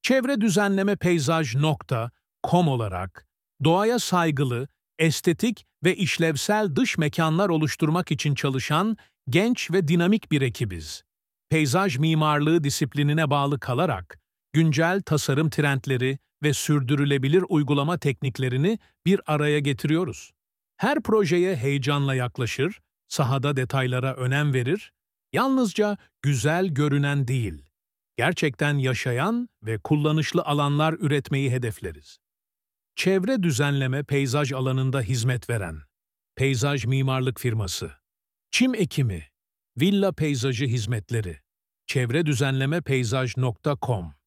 çevredüzenlemepeyzaj.com olarak doğaya saygılı, estetik ve işlevsel dış mekanlar oluşturmak için çalışan genç ve dinamik bir ekibiz. Peyzaj mimarlığı disiplinine bağlı kalarak, güncel tasarım trendleri ve sürdürülebilir uygulama tekniklerini bir araya getiriyoruz. Her projeye heyecanla yaklaşır, sahada detaylara önem verir, yalnızca güzel görünen değil, gerçekten yaşayan ve kullanışlı alanlar üretmeyi hedefleriz. Çevre düzenleme peyzaj alanında hizmet veren peyzaj mimarlık firması, çim ekimi, villa peyzajı hizmetleri, çevredüzenlemepeyzaj.com